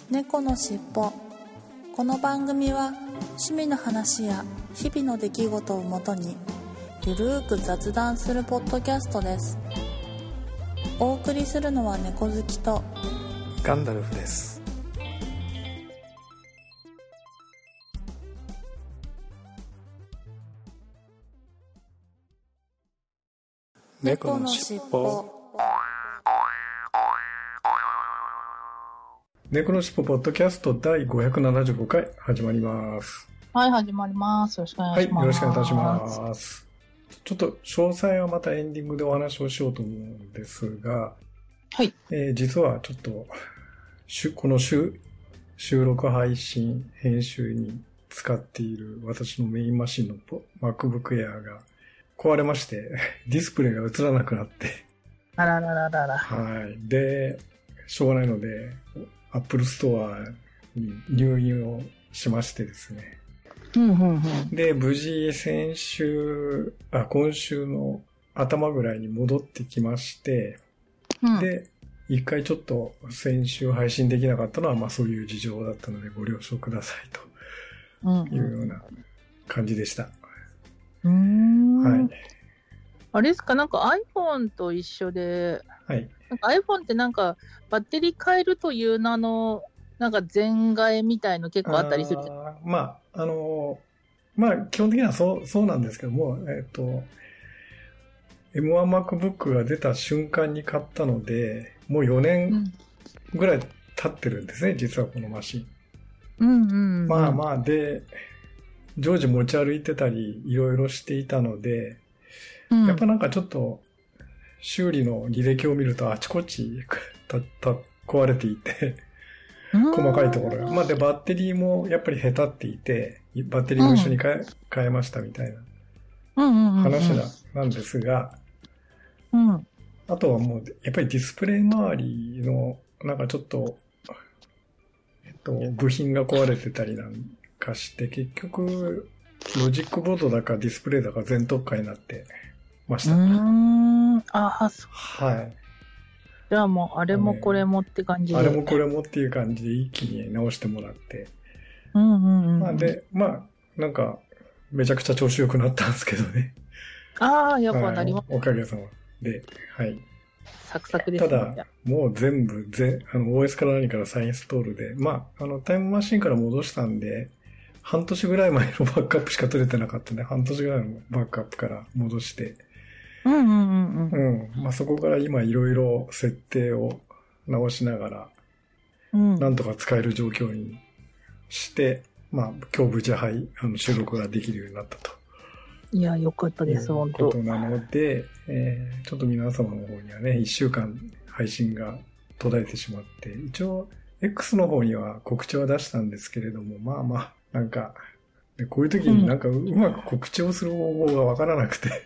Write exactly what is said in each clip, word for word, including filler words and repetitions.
猫のしっぽ。この番組は趣味の話や日々の出来事をもとにゆるーく雑談するポッドキャストです。お送りするのは猫好きとガンダルフです。 猫のしっぽ。 猫のしっぽポッドキャストだいごひゃくななじゅうごかい始まります。 はい、始まります。よろしくお願いします。 はい、よろしくお願いいたします。ちょっと詳細はまたエンディングでお話をしようと思うんですが、 はい。 えー、実はちょっとこの収録配信編集に使っている私のメインマシンの MacBook Air が壊れましてディスプレイが映らなくなってあららららら。 はい。で、しょうがないので Apple Store に入院をしましてですね。 うんうんうん、 で、無事先週あ今週の頭ぐらいに戻ってきまして、うん、で一回ちょっと先週配信できなかったのはまあそういう事情だったのでご了承くださいというような感じでした。 うーん、 はい。 あれですか、なんか iPhone と一緒で、 はい。 なんか iPhone ってなんかバッテリー変えるという名のなんか全替えみたいの結構あったりするじゃん。 あまああのまあ基本的にはそうそうなんですけども、えっと エムワン MacBook が出た瞬間に買ったので、もうよねんぐらい経ってるんですね、うん、実はこのマシン。 うんうんうん、 まあまあで常時持ち歩いてたりいろいろしていたので、うん、やっぱなんかちょっと修理の履歴を見るとあちこちたた壊れていて細かいところが、まあでバッテリーもやっぱりへたっていてバッテリーも一緒に変え、うん、変えましたみたいな話なんですが、 うんうんうん、 あとはもうやっぱりディスプレイ周りのなんかちょっとえっと部品が壊れてたりなんかして結局ロジックボードだかディスプレイだか全特化になってました。 うーん、あ、そう。 はい。 じゃあもうあれもこれもって感じで、 あれもこれもっていう感じで一気に直してもらって、 うんうんうん、 まあ、でまあなんかめちゃくちゃ調子良くなったんですけどね。 ああ、やっぱなります、 おかげさまで、はい。 サクサクですね。 ただもう全部ぜあの オーエス から何から再インストールで、まああのタイムマシンから戻したんで半年ぐらい前のバックアップしか取れてなかったんで半年ぐらいのバックアップから戻して。 うんうんうんうん。 うん。まあ、そこから今いろいろ設定を直しながら、うん、なんとか使える状況にして、まあ、今日無事配、あの、収録ができるようになったと。 いや、よかったです、本当。 ことなので、えー、ちょっと皆様の方にはね、一週間配信が途絶えてしまって、一応、X の方には告知は出したんですけれども、まあまあ、なんか、こういう時になんかうまく告知をする方法がわからなくて、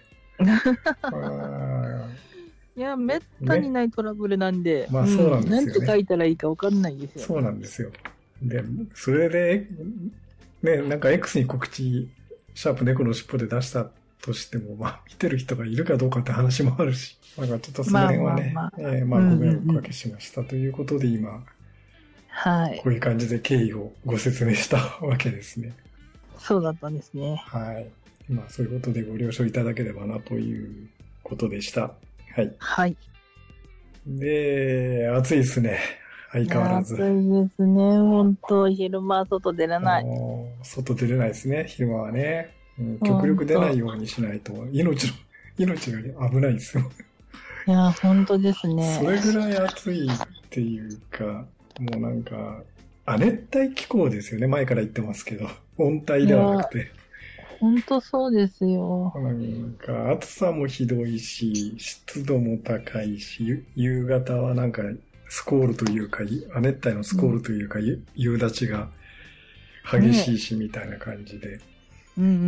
いや、めったにないトラブルなんで、 ね、まあそうなんですよね、 うん。なんて書いたらいいか分かんないですよ、ね。 そうなんですよ。で、それで、ね、なんか X に告知、シャープ猫のしっぽで出したとしても、まあ見てる人がいるかどうかって話もあるし、なんかちょっとその辺はね、まあまあ、まあえー、まあご迷惑おかけしましたということで今、 はい。 こういう感じで経緯をご説明したわけですね。 そうだったんですね。 はい。まあそういうことでご了承いただければなということでした。はい。 はい。 で、暑いですね。相変わらず。 暑いですね。本当昼間は外出れない。 外出れないですね。昼間はね。うん、極力出ないようにしないと命の命が危ないですよ。 いや本当ですね。 それぐらい暑いっていうか、もうなんか亜熱帯気候ですよね。前から言ってますけど、温帯ではなくて。 本当そうですよ。 なんか暑さもひどいし、湿度も高いし、夕方はなんかスコールというか、亜熱帯のスコールというか、うん、夕立ちが激しいし、みたいな感じで。 ね、うんうんうんうん。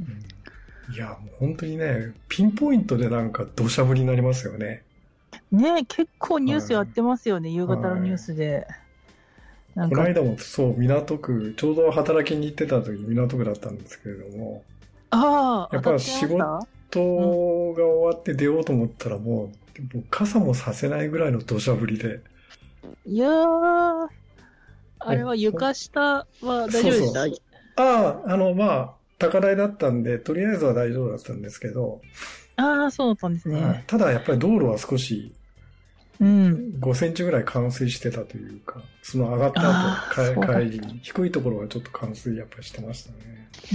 いや、もう本当にね、ピンポイントでなんか土砂降りになりますよね。 ねえ、結構ニュースやってますよね、夕方のニュースで。 この間もそう、港区、ちょうど働きに行ってた時、港区だったんですけれども、 ああ、 やっぱ仕事が終わって出ようと思ったらもう、もう傘もさせないぐらいの土砂降りで。 いやー、 あれは床下は大丈夫でした？ そうそう。ああ、あの、まあ、高台だったんで、とりあえずは大丈夫だったんですけど。 ああ、そうだったんですね、はい。 ただやっぱり道路は少し、 うん。 ごセンチぐらい冠水してたというか、その上がった後、帰りに、低いところはちょっと冠水やっぱりしてましたね。 うん。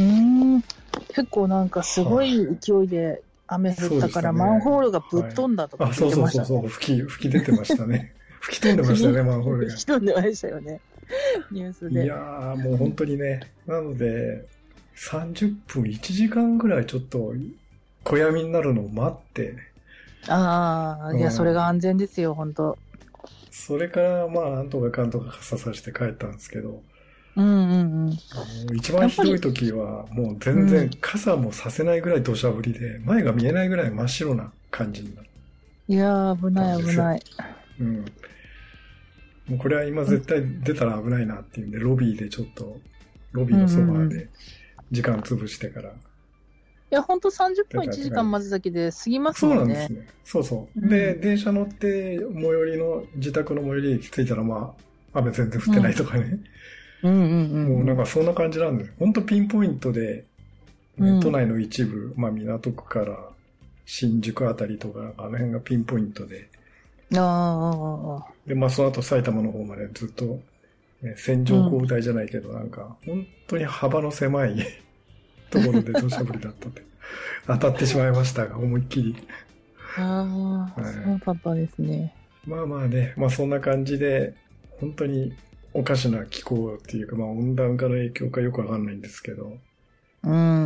結構なんかすごい勢いで雨降ったから、マンホールがぶっ飛んだとか言ってましたね。 あ、そうそうそうそう、吹き、吹き出てましたね。吹き飛んでましたね、マンホールが。 吹き飛んでましたよね。ニュースで。 いやー、もう本当にね。なので、さんじゅっぷん、いちじかんぐらいちょっと、小闇になるのを待って。 ああ、いや、それが安全ですよ、本当。 それから、まあ、なんとかかんとか傘さして帰ったんですけど。 うんうんうん。 一番ひどい時は、もう全然傘もさせないぐらい土砂降りで、前が見えないぐらい真っ白な感じになる。 いやー、危ない危ない。 うん。もうこれは今絶対出たら危ないなっていうんで、ロビーでちょっと、ロビーのソファーで時間潰してから。うんうんうん、いや、ほんとさんじゅっぷんいちじかん待つだけで過ぎますもんね。 そうなんですね。そうそう。で、うん、電車乗って最寄りの、自宅の最寄り駅着いたら、まあ、雨全然降ってないとかね。 うんうんうんうん、 もうなんかそんな感じなんです。ほんとピンポイントで、ね、うん、都内の一部、まあ港区から新宿あたりとか、あの辺がピンポイントで。 ああ。 で、まあその後埼玉の方までずっと、ね、線状降雨帯じゃないけど、うん、なんか本当に幅の狭いところで土砂降りだったって。当たってしまいましたが、思いっきり。 ああ、はい、そうだったですね。 まあまあね、まあそんな感じで、本当におかしな気候っていうか、まあ温暖化の影響かよくわかんないんですけど。 うん。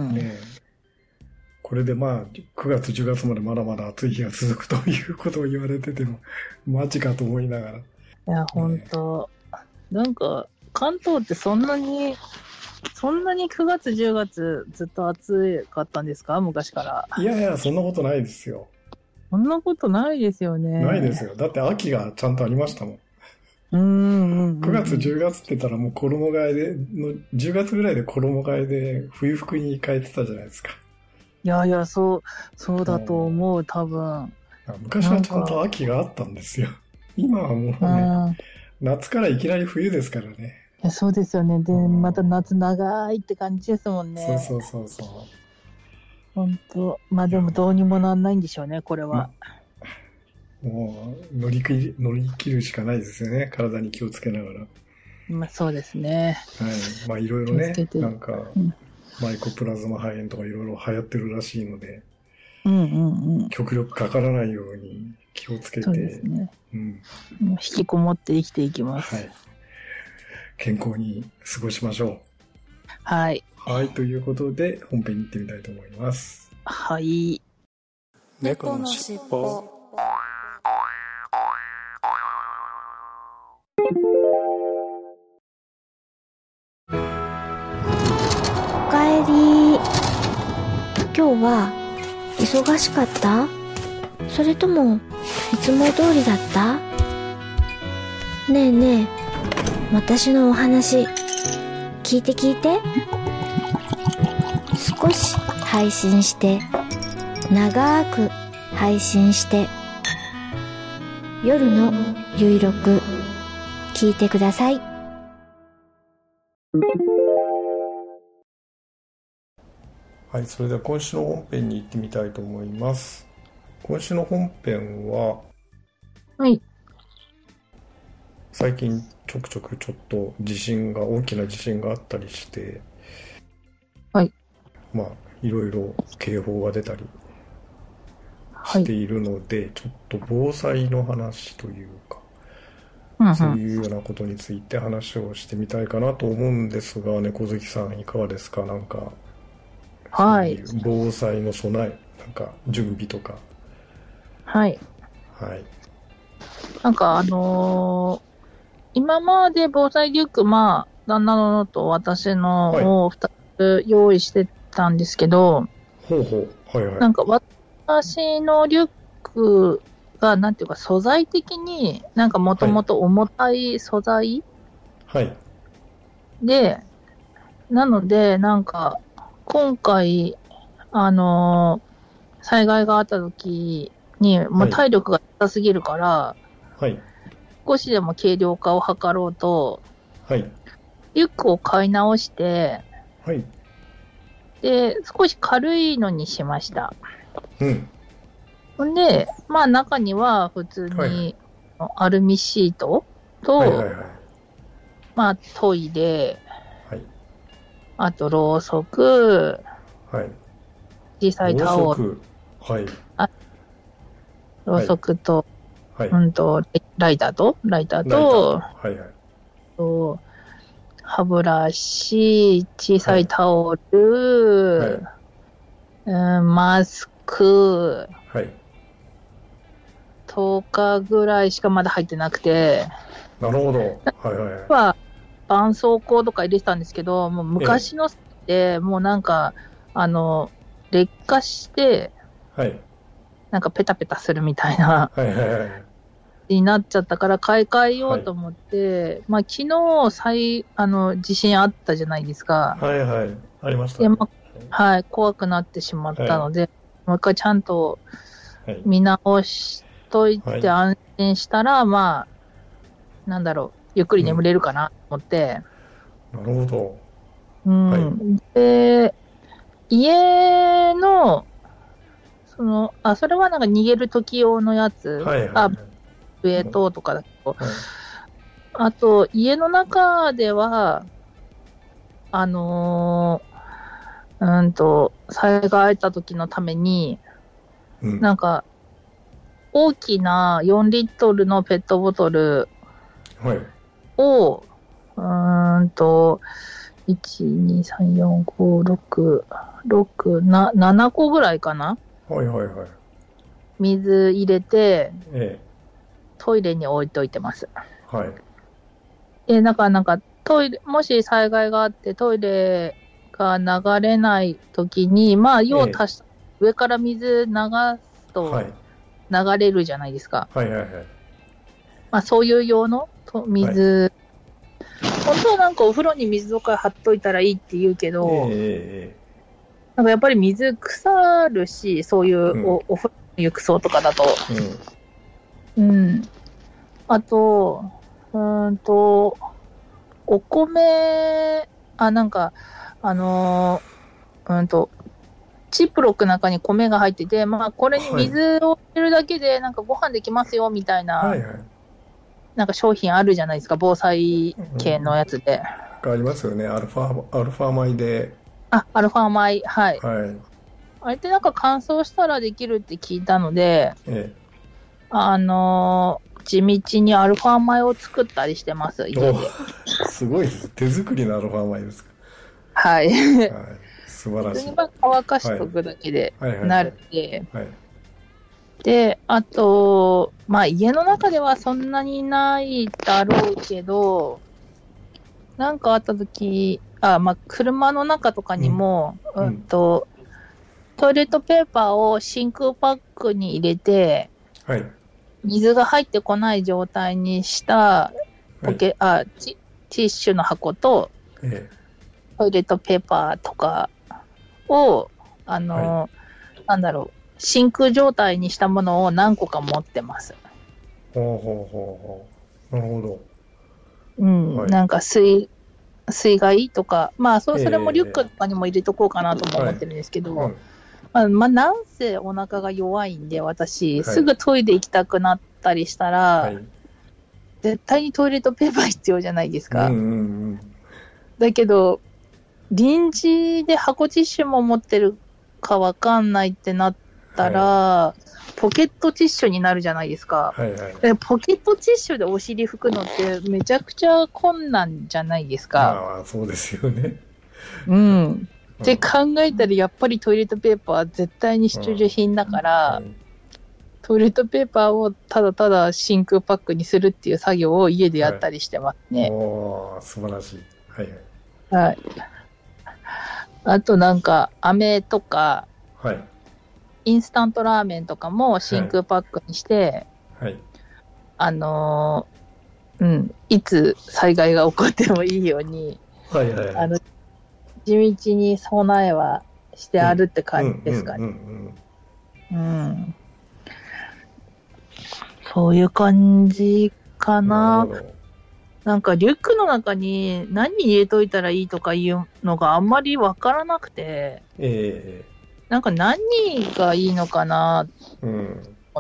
ねえ。これでまあ、くがつ、じゅうがつまでまだまだ暑い日が続くということを言われてても、マジかと思いながら。いや、ほんと。なんか、関東ってそんなに、そんなにくがつ、じゅうがつずっと暑かったんですか？昔から。 いやいや、そんなことないですよ。 そんなことないですよね。 ないですよ。だって秋がちゃんとありましたもん。 うんうんうん、 くがつ、じゅうがつって言ったらもう衣替えで、のじゅうがつぐらいで衣替えで冬服に変えてたじゃないですか。 いやいや、そう、そうだと思う、多分。 昔はちゃんと秋があったんですよ。今はもうね、うん、夏からいきなり冬ですからね。 いやそうですよね。で、また夏長いって感じですもんね。 そうそうそうそう。 本当。まあでもどうにもなんないんでしょうね、これは。 ま、もう乗り切り、乗り切るしかないですよね。体に気をつけながら。 まあそうですね。 はい。まあいろいろね、なんか、うん、マイコプラズマ肺炎とかいろいろ流行ってるらしいので、 うんうんうん、 極力かからないように気をつけて、そうですね。 うん、 引きこもって生きていきます。 はい。健康に過ごしましょう。 はい。 はい、ということで本編に行ってみたいと思います。 はい。 猫のしっぽ。おかえり。今日は忙しかった？それともいつも通りだった？ねえねえ、私のお話聞いて聞いて。少し配信して長く配信して夜のゆいろく聞いてください。 はい、それでは今週の本編に行ってみたいと思います。今週の本編は、 はい。 最近ちょくちょくちょっと地震が、大きな地震があったりして、 はい。 まあ、いろいろ警報が出たりしているので、はい、ちょっと防災の話というか、うんうん、そういうようなことについて話をしてみたいかなと思うんですが、猫好きさんいかがですか？なんか、 はい。 防災の備え、なんか準備とか。 はい。 はい。 なんかあのー、今まで防災リュック、まあ、旦那のと私のをふたつ用意してたんですけど、 ほうほう。はいはい。 なんか私のリュックが、なんていうか素材的に、なんかもともと重たい素材、 はい、 で、なので、なんか、今回、あのー、災害があった時に、もう体力が高すぎるから、 はい。 少しでも軽量化を図ろうと、 はい。 リュックを買い直して、 はい。 で、少し軽いのにしました。 うん。 ほんで、まあ中には普通にアルミシートと、 はいはいはい、 まあトイレ、 はい、 あとろうそく、 はい、 小さいタオル、 はい、 あろうそくと、 はい、 うんと、ライターと、ライターと、 はいはい、 と歯ブラシ、小さいタオル、はいはい、うん、マスク、 はい、 とおかぐらいしかまだ入ってなくて。 なるほど。はいはいはい。 は、絆創膏とか入れてたんですけど、もう昔ので、もうなんか、あの、劣化して、 はい。 なんかペタペタするみたいな、 はいはいはい。 になっちゃったから買い替えようと思って、はい、まあ昨日、再、あの、地震あったじゃないですか。 はいはい。ありましたね。 まあ、はい、怖くなってしまったので、はい、もう一回ちゃんと見直して、といて安心したら、はい、まあ、なんだろう、ゆっくり眠れるかなと思って。 うん、なるほど。 うん。はい、で、家の、その、あ、それはなんか逃げる時用のやつ。はいはいはい、あ、上等とかだけど、はい、あと、家の中では、あのー、うんと、災害あった時のために、うん、なんか、大きなよんリットルのペットボトルを、はい、うーんと、いち、に、さん、よん、ご、ろく、ろく、ななこぐらいかな、 はいはいはい。 水入れて、 ええ、 トイレに置いといてます。 はい。 で、なんか、なんか、トイレ、もし災害があってトイレが流れないときに、まあ、用を足し、ええ、上から水流すと、はい、流れるじゃないですか。 はいはいはい。 まあそういう用のと水、はい、本当はなんかお風呂に水とか貼っといたらいいって言うけど、えー、なんかやっぱり水腐るし、そういうお、うん、お風呂の浴槽とかだと。うん。うん、あと、うーんと、お米、あ、なんか、あのー、うんと、チップロックの中に米が入ってて、まあ、これに水を入れるだけで、なんかご飯できますよ、みたいな、はいはい、なんか商品あるじゃないですか、防災系のやつで。 うん、ありますよね、アルファ、アルファ米で。 あ、アルファ米、はい。 はい。 あれってなんか乾燥したらできるって聞いたので、ええ、あのー、地道にアルファ米を作ったりしてます、家で。 すごいです。手作りのアルファ米ですか。 はい。はい素晴らしい。 普通に乾かしとくだけでなるんで。で、あと、まあ家の中ではそんなにないだろうけど、なんかあったとき、あ、まあ車の中とかにも、うん、うんと、トイレットペーパーを真空パックに入れて、はい、水が入ってこない状態にしたポケ、はい、あティ、ティッシュの箱と、ええ、トイレットペーパーとか、を、あの、はい、なんだろう、真空状態にしたものを何個か持ってます。 ほうほうほうほう。なるほど。 うん、はい、なんか水、水害とか、まあ、そ, それもリュックとかにも入れとこうかなとも思ってるんですけど、はい、まあ、まあ、なんせお腹が弱いんで、私、はい、すぐトイレ行きたくなったりしたら、はい、絶対にトイレットペーパー必要じゃないですか。 うんうんうん、 だけど、臨時で箱ティッシュも持ってるかわかんないってなったら、はい、ポケットティッシュになるじゃないですか。 はいはい、 ポケットティッシュでお尻拭くのってめちゃくちゃ困難じゃないですか。 まあ、そうですよね。 うん。って考えたらやっぱりトイレットペーパーは絶対に必需品だから、うんうん、トイレットペーパーをただただ真空パックにするっていう作業を家でやったりしてますね。はい、 おー、素晴らしい。はいはい。 はい。あとなんか、飴とか、 はい、 インスタントラーメンとかも真空パックにして、 はいはい、 あのー、うん、いつ災害が起こってもいいように、 はいはいはい、 あの、地道に備えはしてあるって感じですかね。うん。そういう感じかな。 なんかリュックの中に何入れといたらいいとかいうのがあんまりわからなくて、 えー、なんか何がいいのかなと思って、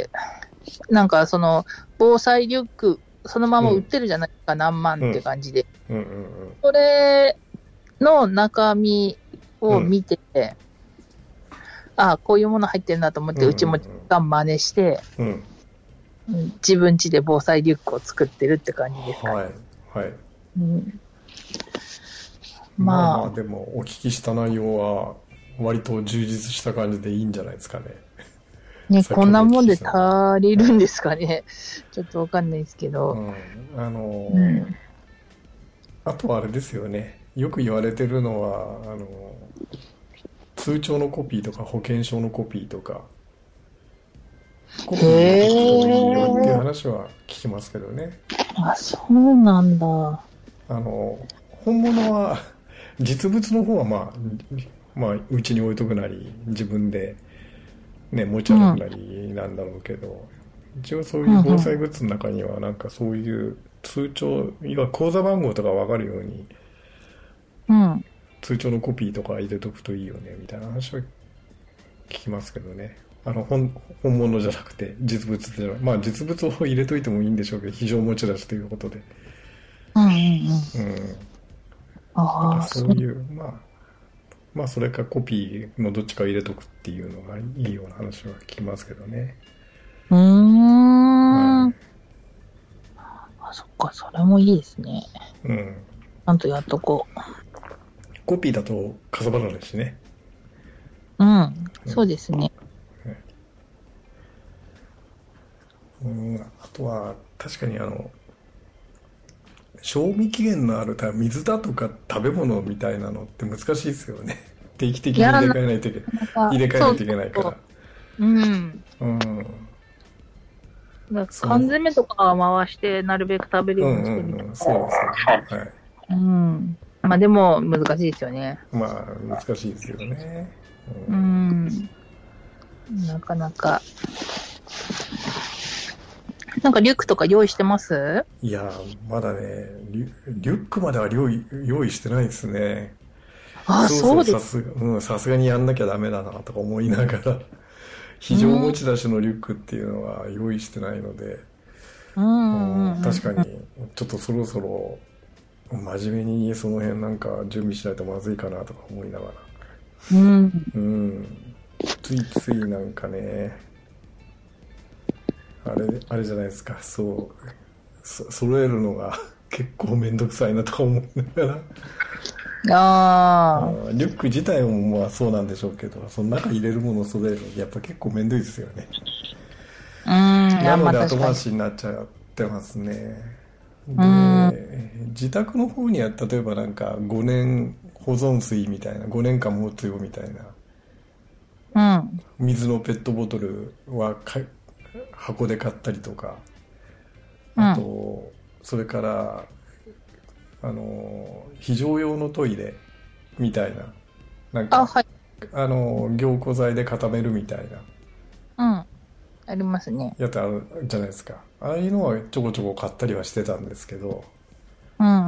うん、なんかその防災リュックそのまま売ってるじゃないですか、うん、何万って感じで、 うんうんうんうん、 それの中身を見て、うん、ああこういうもの入ってるなと思って、うんうんうん、うちもが真似して、うん自分家で防災リュックを作ってるって感じですかね。 はい。はい。 うん、 まあ、まあ、でもお聞きした内容は割と充実した感じでいいんじゃないですかね。 ね、こんなもんで足りるんですかね。ちょっとわかんないですけど。 うん、あの、 うん、 あとはあれですよね。よく言われてるのは、あの、通帳のコピーとか保険証のコピーとか、コピーできるといいよっていう話は聞きますけどね。 あ、そうなんだ。あの本物は実物の方はまあまあうちに置いとくなり自分でね持ち歩くなりなんだろうけど、うん、一応そういう防災グッズの中にはなんかそういう通帳要は口座番号とか分かるように、 うん、 通帳のコピーとか入れとくといいよねみたいな話は聞きますけどね。あの 本, 本物じゃなくて実物じゃなくて、まあ実物を入れといてもいいんでしょうけど非常持ち出しということで、 うんうんうん、うん、 ああそういうまあまあそれかコピーのどっちか入れとくっていうのがいいような話は聞きますけどね。 うーん、はい、あそっかそれもいいですね。 うん。 ちゃんとやっとこう。 コピーだとかさばらないしね。 うん、うん、そうですね。 うん、あとは確かにあの賞味期限のある水だとか食べ物みたいなのって難しいですよね。定期的に入れ替えないといけない入れ替えないといけないから。 うん。うん。だ缶詰とか回してなるべく食べるようにしてみた、うんうん、 そうですよね。はい。 うん。まあでも難しいですよね。 まあ難しいですよね。 うん。うんなかなか。なんかリュックとか用意してます？ いやまだねリュ、リュックまでは用意、用意してないですね。 あ、そうです。 さすが、うん、さすがにやんなきゃダメだなとか思いながら非常持ち出しのリュックっていうのは用意してないので、 うんうん、 確かにちょっとそろそろ真面目にその辺なんか準備しないとまずいかなとか思いながら、 うん、 うん、ついついなんかねあれ、あれじゃないですか、そう、そ揃えるのが結構めんどくさいなとか思いながら。 ああ。 リュック自体もまあそうなんでしょうけど、その中入れるものを揃えるのやっぱ結構めんどいですよね。 うん。なので後回しになっちゃってますね。で、自宅の方には例えばなんかごねん保存水みたいな、ごねんかん持つよみたいな。うん。 水のペットボトルはか箱で買ったりとか、あと、うん、それからあの非常用のトイレみたいななんか あ,、はい、あの凝固剤で固めるみたいな、うん、ありますねやつあるじゃないですか。ああいうのはちょこちょこ買ったりはしてたんですけど、 うんうんうん、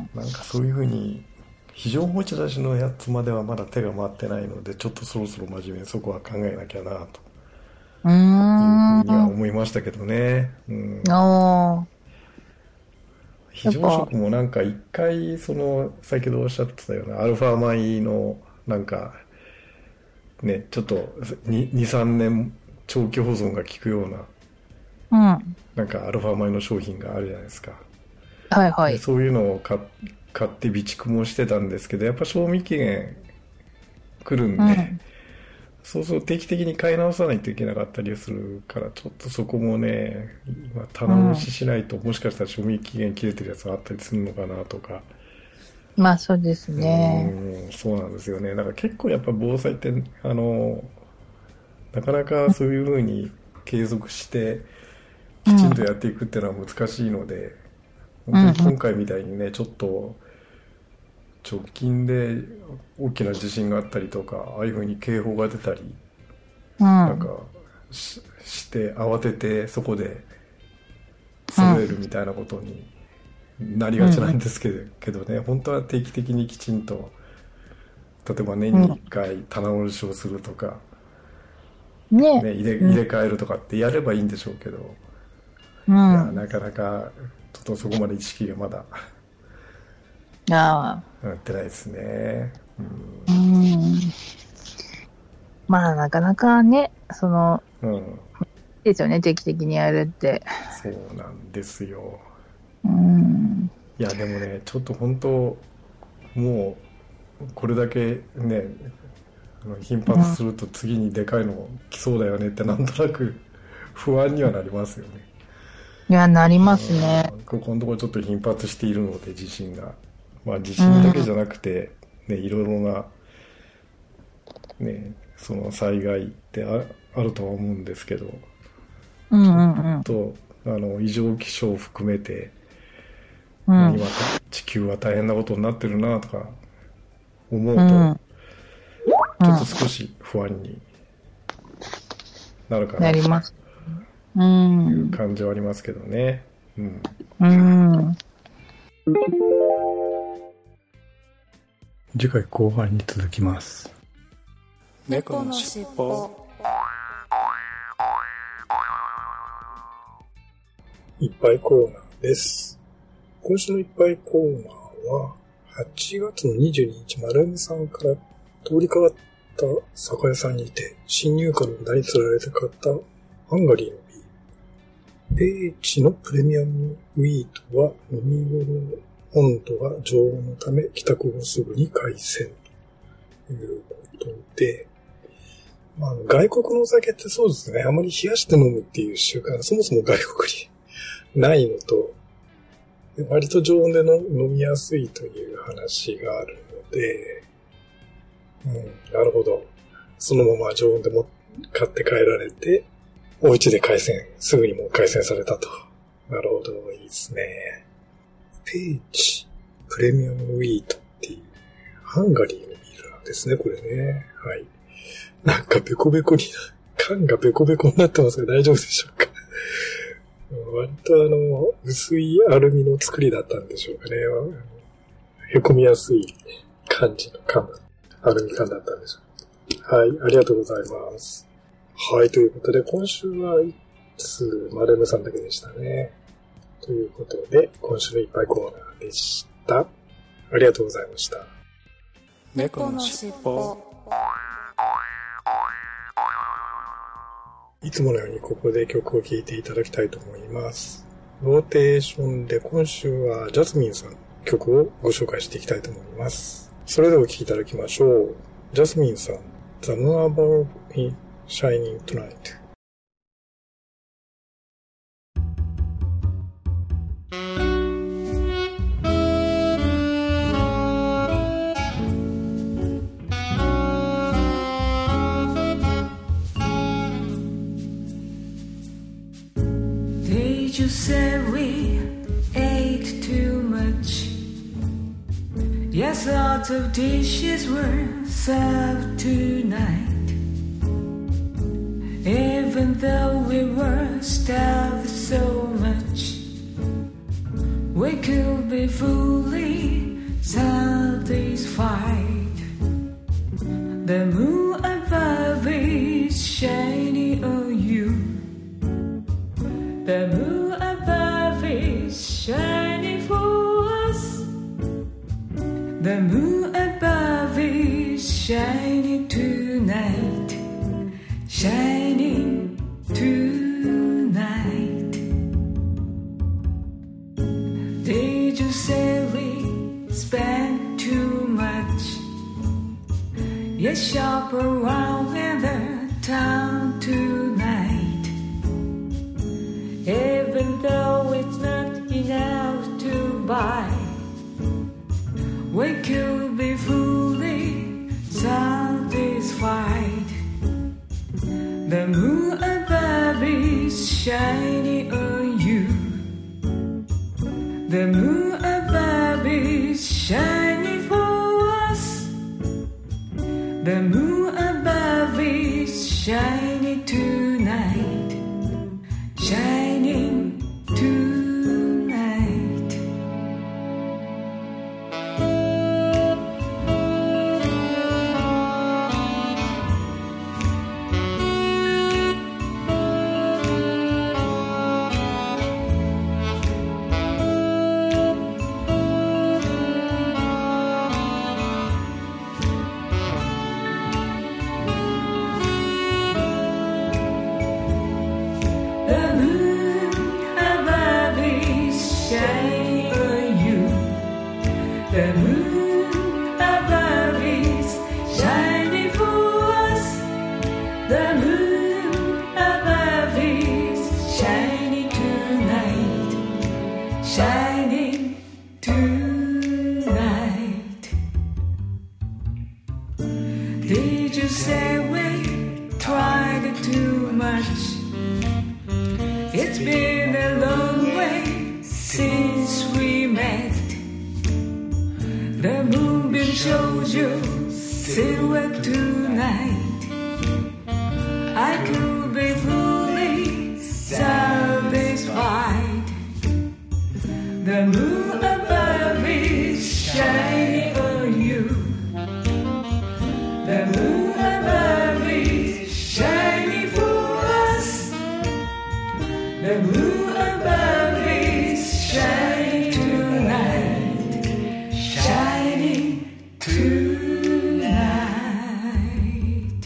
なんかそういう風に非常持ち出しのやつまではまだ手が回ってないので、ちょっとそろそろ真面目にそこは考えなきゃなとうーんいうふうには思いましたけどね。うん、 あ非常食もなんか一回その先ほどおっしゃってたようなアルファ米のなんかねちょっと にさんねん長期保存が効くような、うん、 なんかアルファ米の商品があるじゃないですか。 はいはい。 そういうのを買買って備蓄もしてたんですけど、やっぱ賞味期限来るんで、うん、そうそう定期的に買い直さないといけなかったりするから、ちょっとそこもね今棚押ししないと、うん、もしかしたら賞味期限切れてるやつがあったりするのかなとか。 まあそうですね。 うんそうなんですよね。だから結構やっぱ防災ってあのなかなかそういう風に継続してきちんとやっていくっていうのは難しいので、うん、本当に今回みたいにねちょっと直近で大きな地震があったりとか、ああいう風に警報が出たり、うん、なんか し, して慌ててそこで揃えるみたいなことになりがちなんですけど、うん、けどね、本当は定期的にきちんと、例えば年にいっかい棚卸しをするとか、ねね、入れ、入れ替えるとかってやればいいんでしょうけど、うん、いやなかなかちょっとそこまで意識がまだなってないですね。うん、うんまあなかなかね、その、うん、いいですよね、定期的にやるって。 そうなんですよ。 うん、 いやでもね、ちょっと本当もうこれだけね頻発すると次にでかいの来そうだよねってなんとなく不安にはなりますよね。 いやなりますね。 ここのところちょっと頻発しているので地震が、まあ地震だけじゃなくて、ね、いろいろなねその災害って あ, あるとは思うんですけど、 うんうんうん、 ちょっとあの異常気象を含めて、うん、今地球は大変なことになってるなとか思うと、うん、ちょっと少し不安になるかなという感じはありますけどね。うん。うん、次回後半に続きます。猫のしっぽ。いっぱいコーナーです。今週のいっぱいコーナーははちがつのにじゅうににち、丸山さんから通りかかった酒屋さんにて新入荷の話題に釣られて買ったハンガリーのビール。ペーチのプレミアムウィートは飲み頃温度が常温のため帰宅後すぐに開栓ということで、まあ、外国のお酒ってそうですね。あまり冷やして飲むっていう習慣がそもそも外国にないのと、割と常温での飲みやすいという話があるので、うん、なるほど。そのまま常温でも買って帰られて、お家で開栓、すぐにもう開栓されたと。なるほど、いいですね。ペーチプレミアムウィートっていうハンガリーのビールなんですね、これね。はい。なんかベコベコに、缶がベコベコになってますが大丈夫でしょうか。割とあの、薄いアルミの作りだったんでしょうかね。へこみやすい感じの缶、アルミ缶だったんでしょう。はい、ありがとうございます。はい、ということで今週はいつ丸山さんだけでしたね。ということで、今週のいっぱいコーナーでした。ありがとうございました。猫のしっぽ。いつものようにここで曲を聴いていただきたいと思います。ローテーションで今週はジャスミンさんの曲をご紹介していきたいと思います。それではお聴きいただきましょう。ジャスミンさん、The Moon Above Me Shining Tonight。You said we ate too much. Yes, lots of dishes were served tonight. Even though we were starved so much, we could be fully satisfied. The moon above is shining on you.The moon above is shining for us. The moon above is shining tonight. Shining tonight. Did you say we spent too much? Yes, shop around in the town tonight.Even though it's not enough to buy, we could be fully satisfied. The moon above is shining on you. The moon above is shining for us. The moon above is shining tonight.Shining tonight. The moon above is shining for us. The moon above is shining tonight. Shining tonight. Did you say we tried too much? It's been a long way since we met. The moonbeam shows your silhouette tonight. I could be fully satisfied. The moon above is shining on you. The moon above is shining for us. The moon above is shining tonight. Shining tonight.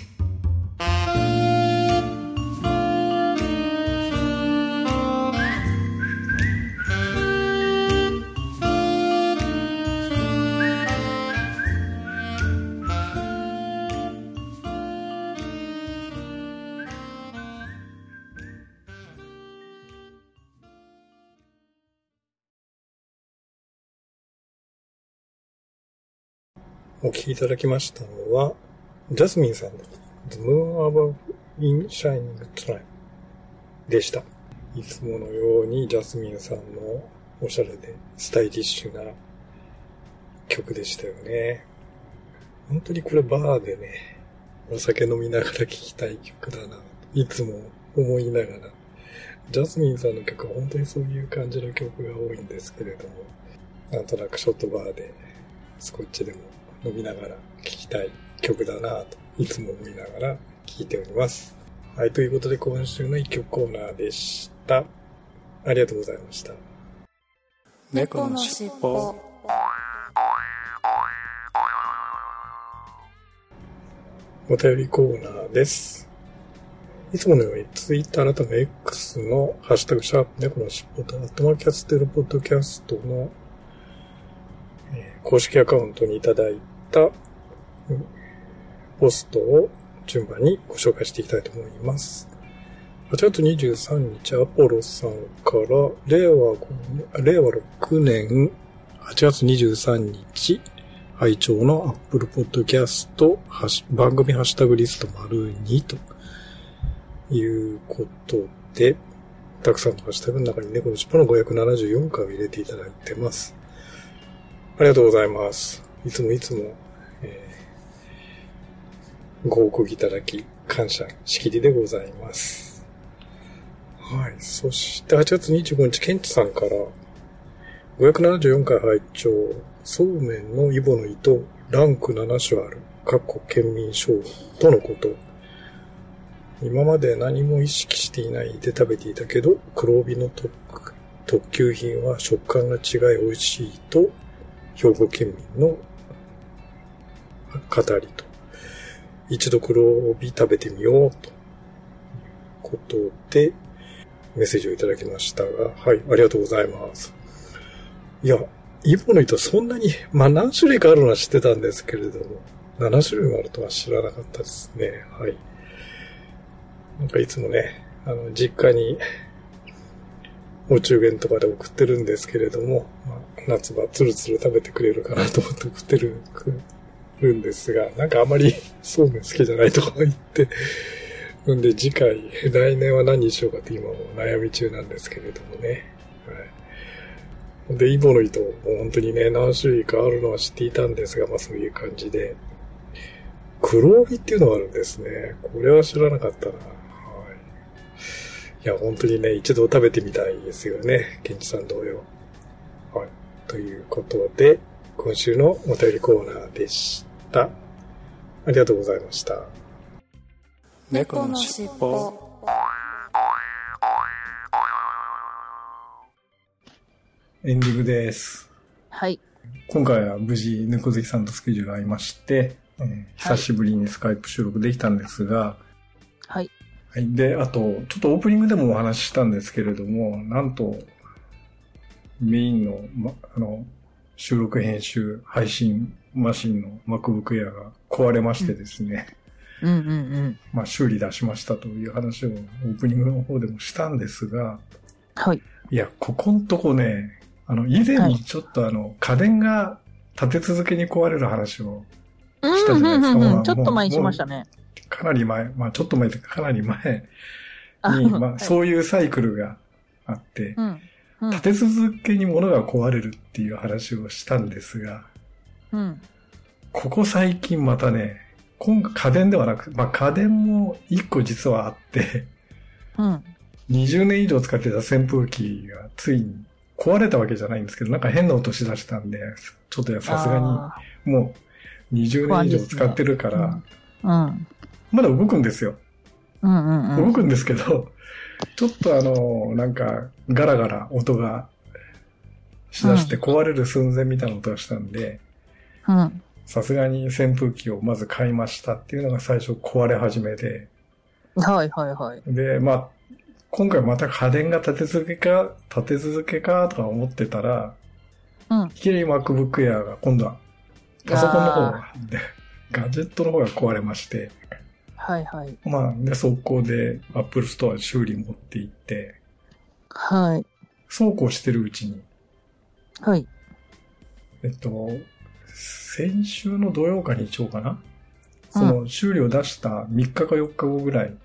お聴きいただきましたのは、ジャスミンさんの The Moon Above in Shining Tonight でした。いつものようにジャスミンさんのおしゃれでスタイリッシュな曲でしたよね。本当にこれバーでね、お酒飲みながら聴きたい曲だな、いつも思いながら。ジャスミンさんの曲は本当にそういう感じの曲が多いんですけれども、なんとなくショットバーでスコッチでも飲みながら聴きたい曲だなぁといつも思いながら聴いております。はい、ということで今週の一曲コーナーでした。ありがとうございました。 猫のしっぽ。 お便りコーナーです。いつものようにツイッター改め X のハッシュタグシャープ猫のしっぽとアットマーキャステルポッドキャストの公式アカウントにいただいたポストを順番にご紹介していきたいと思います。はちがつにじゅうさんにち、アポロさんから令和ごねん、令和ろくねんはちがつにじゅうさんにち、拝聴の Apple Podcast 番組ハッシュタグリスト丸にということで、たくさんのハッシュタグの中に猫のしっぽのごひゃくななじゅうよんかいを入れていただいてます。ありがとうございます。いつもいつも、えー、ご報告いただき、感謝しきりでございます。はい。そして、はちがつにじゅうごにち、ケンチさんから、ごひゃくななじゅうよんかい拝聴、そうめんのイボの糸、ランクななしゅある、かっこ県民賞とのこと。今まで何も意識していないで食べていたけど、黒帯の特、特級品は食感が違い美味しいと、兵庫県民の語りと。一度黒帯食べてみようということでメッセージをいただきましたが、はい、ありがとうございます。いや、イボの糸そんなに、まあ何種類かあるのは知ってたんですけれども、ななしゅるいもあるとは知らなかったですね。はい。なんかいつもね、あの、実家にお中元とかで送ってるんですけれども、まあ、夏場ツルツル食べてくれるかなと思って送ってる、るんですが、なんかあまりそうめん好きじゃないとか言って、んで次回、来年は何にしようかって今も悩み中なんですけれどもね。はい。で、イボの糸、もう本当にね、何種類かあるのは知っていたんですが、まあそういう感じで。黒帯っていうのがあるんですね。これは知らなかったな。はい。いや、本当にね、一度食べてみたいですよね。ケンチさん同様。はい。ということで、今週のお便りコーナーでした。ありがとうございました。 猫のしっぽ。 エンディングです。 はい。 今回は無事、猫好きさんとスケジュール合いまして、えー、久しぶりにスカイプ収録できたんですが、 はい。 はい。で、あと、ちょっとオープニングでもお話ししたんですけれども、なんと、メインの、ま、あの、 収録編集配信マシンの MacBook Air が壊れましてですね、 うんうんうん、 まあ修理出しましたという話をオープニングの方でもしたんですが、 はい。 いや、ここんとこね、あの、以前にちょっとあの、はい、家電が立て続けに壊れる話をしたじゃないですか。 うんうんうんまあ、 ちょっと前にしましたね。 かなり前、まあちょっと前というかかなり前に、まあそういうサイクルがあって、 うんうん、 立て続けに物が壊れるっていう話をしたんですが、 うん、 ここ最近またね、今家電ではなく、まあ家電も一個実はあって、 うん、 にじゅうねん以上使ってた扇風機がついに壊れたわけじゃないんですけど、なんか変な音しだしたんで、ちょっとさすがにもうにじゅうねん以上使ってるから、 ねうんうん、 まだ動くんですよ、 うんうんうん。 動くんですけど、ちょっとあの、なんかガラガラ音がしだして壊れる寸前みたいな音がしたんで、さすがに扇風機をまず買いましたっていうのが最初壊れ始めで、 はいはいはい。 で、まあ、今回また家電が立て続けか、立て続けかとか思ってたら、 うん。 いきなり MacBook Air が今度はパソコンの方が、ガジェットの方が壊れまして、 はいはい。 まあ、で、速攻で Apple Store 修理持って行って、 はい。 そうこうしてるうちに、 はい。 えっと、先週の土曜か日曜かな、その修理を出したみっかかよっかごぐらい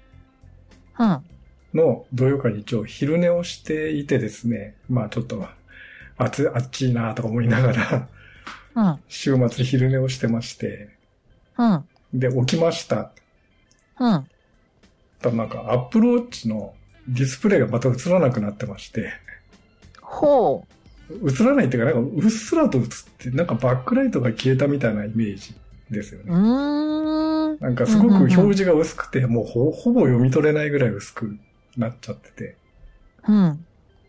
の土曜か日曜、昼寝をしていてですね、まあちょっと暑あっちいなとか思いながら、 うん、 週末昼寝をしてまして、 うん、 で、起きました。 うん。 ただなんか Apple Watch のディスプレイがまた映らなくなってまして。 ほう。映らないっていうか、なんかうっすらと映って、なんかバックライトが消えたみたいなイメージですよね。 うーん。 なんかすごく表示が薄くて、うんうんうん、もう ほ, ほぼ読み取れないぐらい薄くなっちゃってて。 うん。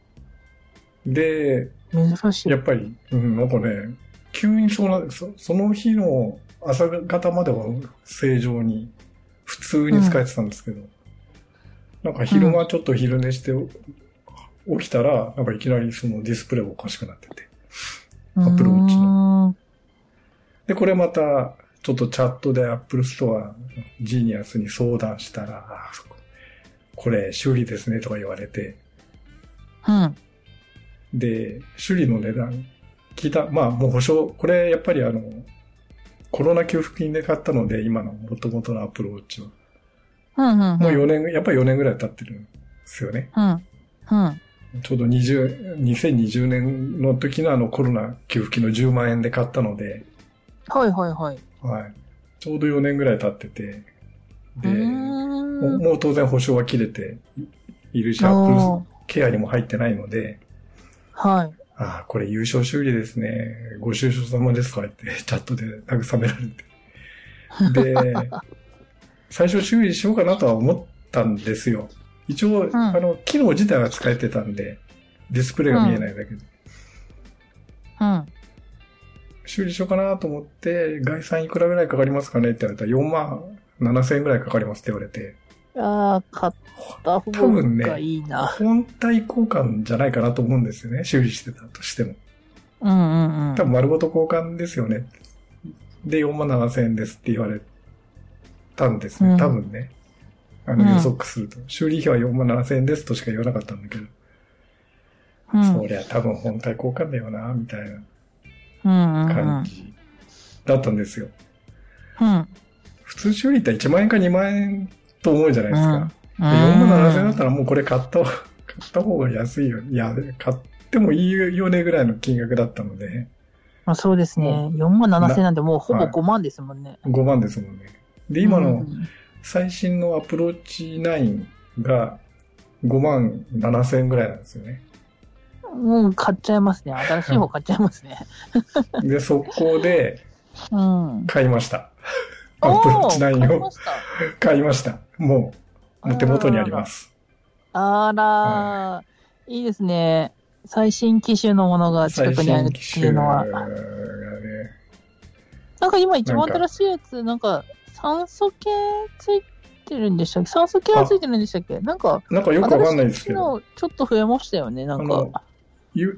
で、 珍しい。 やっぱり、うん、なんかね、急にその、そ, その日の朝方までは正常に、普通に使えてたんですけど、うん、なんか昼間ちょっと昼寝して起きたら、なんかいきなりそのディスプレイがおかしくなってて、Apple Watch の。で、これまた、ちょっとチャットで Apple Store ジーニアスに相談したら、あ、これ修理ですねとか言われて、 うん。 で、修理の値段聞いた、まあもう保証、これやっぱりあの、コロナ給付金で買ったので、今の元々の Apple Watch は。 うんうんうん、 もうよねん、やっぱりよねんぐらい経ってるんですよね。 うん。うん。 ちょうどにじゅう、にせんにじゅうねんの時のあのコロナ給付金のじゅうまんえんで買ったので。 はいはいはい。 はい。ちょうどよねんぐらい経ってて。で、も, もう当然保証は切れているし、Appleケアにも入ってないので。 はい。 ああ、これ優勝修理ですね。ご愁傷様ですとか言って、チャットで慰められて。で、最初修理しようかなとは思ったんですよ。一応、うん、あの、機能自体は使えてたんで、ディスプレイが見えないだけで。 うん。うん、 修理しようかなと思って、概算いくらぐらいかかりますかねって言われたらよんまんななせんえんぐらいかかりますって言われて。 ああ、買った方がいいな。 多分ね、本体交換じゃないかなと思うんですよね。修理してたとしても。 うんうんうん。 多分丸ごと交換ですよね。で、よんまんななせんえんですって言われたんですね。うん、多分ね。あの予測すると、うん。修理費はよんまんななせんえんですとしか言わなかったんだけど。うん、そりゃ多分本体交換だよな、みたいな感じだったんですよ。 うんうんうん、 普通修理っていちまんえんかにまんえんと思うじゃないですか。うん、でよんまんななせんえんだったらもうこれ買った、買った方が安いよ。いや、買ってもいいよねぐらいの金額だったので。 まあ、そうですね。よんまんななせんえんなんてもうほぼごまんですもんね。 はい、ごまんですもんね。で、今の最新の Apple Watch ナインがごまんななせんえんぐらいなんですよね。 もう買っちゃいますね。新しい方買っちゃいますね。 で、速攻で買いました。 うん、 Apple Watch ナインを買いました。もう、もう手元にあります。 あら、はい、いいですね。最新機種のものが近くにあるっていうのは。ね、なんか今一番新しいやつ、なんか酸素系ついてるんでしたっけ？酸素系はついてるんでしたっけ？なんか、 なんかよくわかんないですけど。 ちょっと増えましたよね、なんか。 ユ,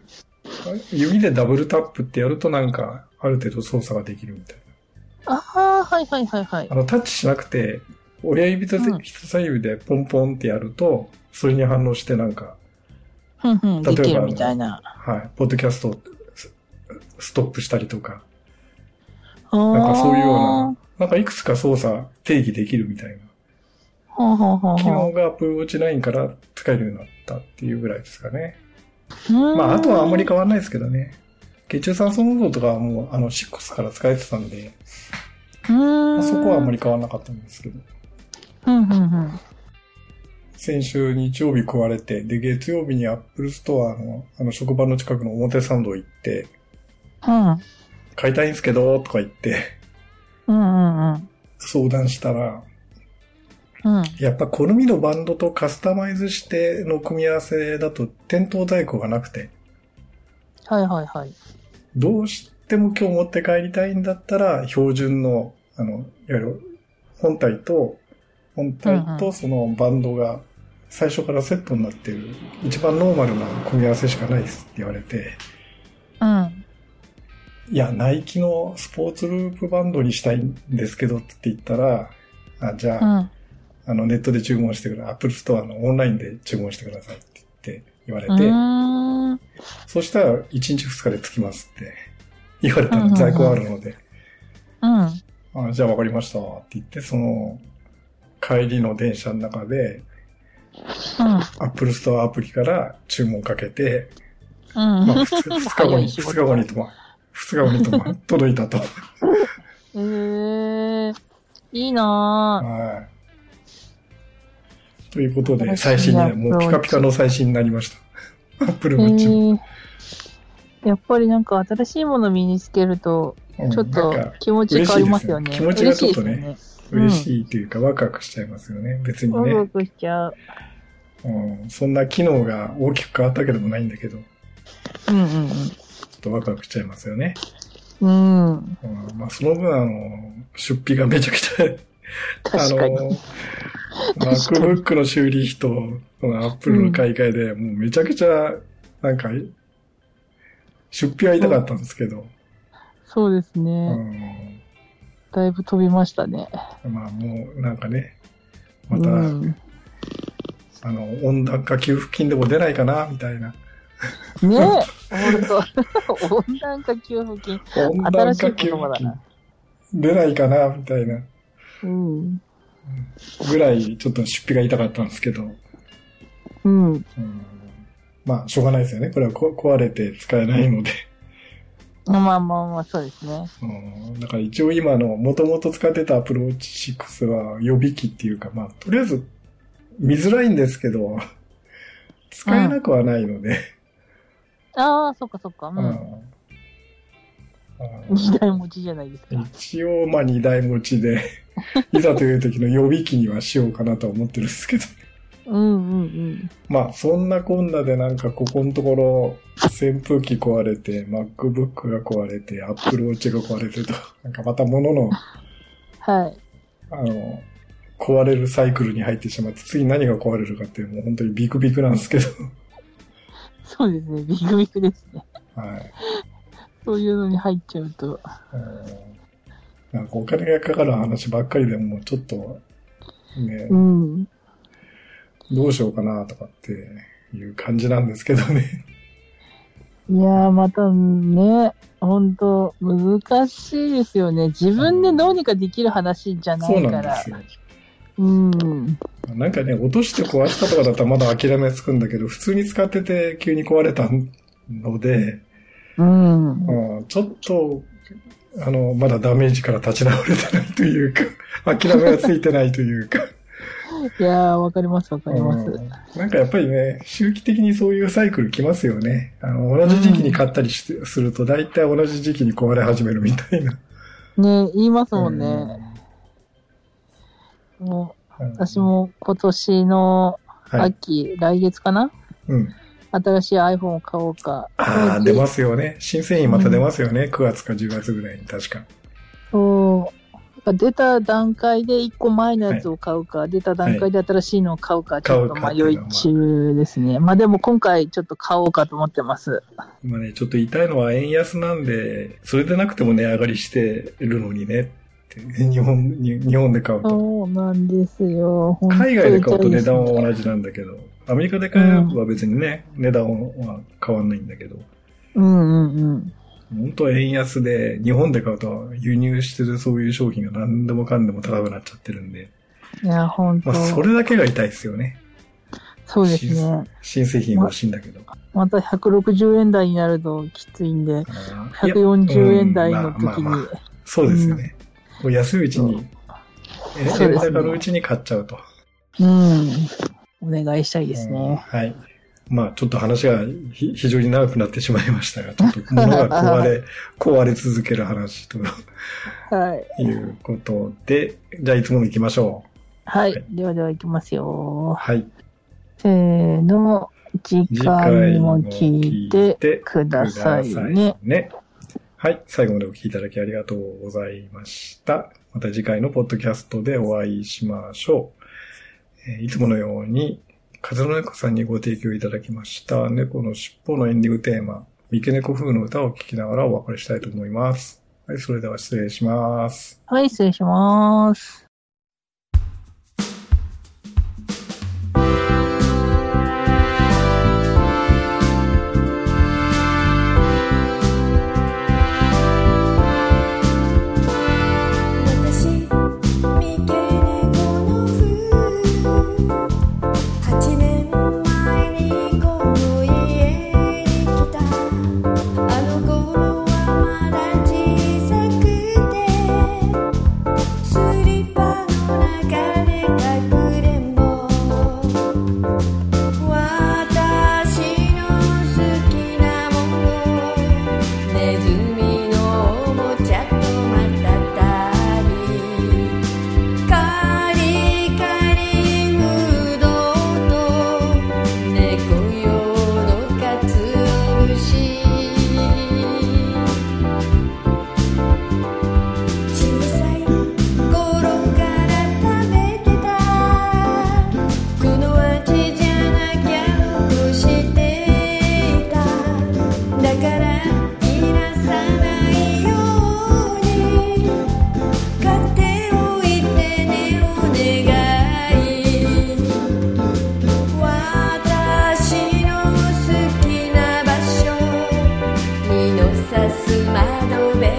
指でダブルタップってやるとなんか、ある程度操作ができるみたいな。ああ、はいはいはいはい。 あの、タッチしなくて、親指と人差し指でポンポンってやると、それに反応してなんか、 ふんふん、例えばできるみたいな。 はい。ポッドキャストをストップしたりとか、なんかそういうような、なんかいくつか操作定義できるみたいな。 はあはあはあ、 機能が Apple Watch ナインから使えるようになったっていうぐらいですかね。まあ、あとはあんまり変わらないですけどね。血中酸素濃度とかはもう、あの、ろくから使えてたんで、まあ、そこはあんまり変わらなかったんですけど。 うんうんうん、 先週日曜日壊れて、で、月曜日に Apple Store の、あの、職場の近くの表参道行って、 うん、 買いたいんですけど、とか言って、 うんうんうん、 相談したら、 うん、 やっぱ好みのバンドとカスタマイズしての組み合わせだと店頭在庫がなくて。 はいはいはい。 どうしても今日持って帰りたいんだったら、標準の、あの、いわゆる本体と、本体とそのバンドが最初からセットになっている、一番ノーマルな組み合わせしかないですって言われて。 うん。 いや、ナイキのスポーツループバンドにしたいんですけどって言ったら、あ、じゃあ、うんあの、ネットで注文してください。Apple Store のオンラインで注文してくださいって言って言われて、そしたらいちにちふつかで着きますって言われたら在庫あるので、 うん、 あじゃあわかりましたって言って、その帰りの電車の中で、うん、Apple Store アプリから注文かけて、 うんまあ、ふつかごに、ふつかごにとも、ふつかごにとも届いたと。 えー、いいなぁ。 はい。ということで、最新に、もうピカピカの最新になりました。アップルウォッチも。 やっぱりなんか新しいもの身につけると、ちょっと気持ち変わりますよね。 気持ちがちょっとね、嬉しいというかワクワクしちゃいますよね。別にね。 ワクワクしちゃう。 うん。そんな機能が大きく変わったわけでもないんだけど。 うんうんうん。ちょっとワクワクしちゃいますよね。 うん。うん、 まあその分あの、出費がめちゃくちゃ、 確かに。 あの、MacBook の修理費と、Apple の買い替えで、もうめちゃくちゃ、なんか、出費は痛かったんですけど。 そうですね。うん、だいぶ飛びましたね。 まあもう、なんかね、また、うん、あの、温暖化給付金でも出ないかな、みたいな。 ねえ、ほんと。温暖化給付金。 温暖化給付金。出ないかな、みたいな。 うん。 ぐらいちょっと出費が痛かったんですけど。 うん。うん、 まあ、しょうがないですよね。これは壊れて使えないので。 まあまあまあ、そうですね。 うん。だから一応今の、もともと使ってた Apple Watch シックスは予備機っていうか、まあ、とりあえず見づらいんですけど、使えなくはないので。 うん、ああ、そっかそっか。うん。二台持ちじゃないですか。 一応、まあ二台持ちで、いざという時の予備機にはしようかなとは思ってるんですけど。 うんうんうん。 まあ、そんなこんなでなんかここのところ、扇風機壊れて、MacBook が壊れて、Apple Watch が壊れてと、なんかまた物の、 はい。 あの、壊れるサイクルに入ってしまって、次何が壊れるかっていう、もう本当にビクビクなんですけど。 そうですね、ビクビクですね。 はい。 そういうのに入っちゃうと。 なんかお金がかかる話ばっかりでもちょっと、ね、 うん、 どうしようかなとかっていう感じなんですけどね。 いやー、またね、ほんと難しいですよね。自分でどうにかできる話じゃないから。そうなんですよ。うん。 なんかね、落として壊したとかだったらまだ諦めつくんだけど、普通に使ってて急に壊れたので、 うん、 うん、ちょっと、あの、まだダメージから立ち直れてないというか、諦めがついてないというか。 いやー、わかりますわかります、うん。 なんかやっぱりね、周期的にそういうサイクル来ますよね。あの、同じ時期に買ったりし、うん、すると、大体同じ時期に壊れ始めるみたいな。 ね、言いますもんね。うん、もう、私も今年の秋、はい、来月かなうん。 新しい iPhone を買おうか。 ああ、出ますよね。新製品また出ますよね。うん、くがつかじゅうがつぐらいに確か。 そう。 出た段階でいっこまえのやつを買うか、はい、出た段階で新しいのを買うか、ちょっと迷い中ですね。まあでも今回ちょっと買おうかと思ってます。 今ね、ちょっと言いたいのは円安なんで、それでなくても値上がりしてるのにねって、日本に、日本で買うと。 そうなんですよ。 海外で買うと値段は同じなんだけど、アメリカで買えば別にね、うん、値段は変わんないんだけど。 うんうんうん。 本当は円安で、日本で買うと輸入してるそういう商品が何でもかんでも高くなっちゃってるんで。 いや、本当。 まあ、それだけが痛いですよね。 そうですね。 新製品欲しいんだけど。 ま、またひゃくろくじゅうえん台になるときついんで、ひゃくよんじゅうえん台の時に。まあまあまあ、 そうですよね。うん、安いうちに、円高のうちに買っちゃうと。 うん。お願いしたいですね。うん、 はい。まあ、ちょっと話が非常に長くなってしまいましたが、ちょっと物が壊れ、壊れ続ける話と、はい。いうことで、じゃあいつもの行きましょう。 はい。はい、ではでは行きますよ。 はい。 せーの、次回も聞いてくださいね。 ね。はい。最後までお聞きいただきありがとうございました。また次回のポッドキャストでお会いしましょう。えー、いつものように、風の猫さんにご提供いただきました猫のしっぽのエンディングテーマ、三毛猫風の歌を聴きながらお別れしたいと思います。はい、それでは失礼します。 はい、失礼します。さす窓辺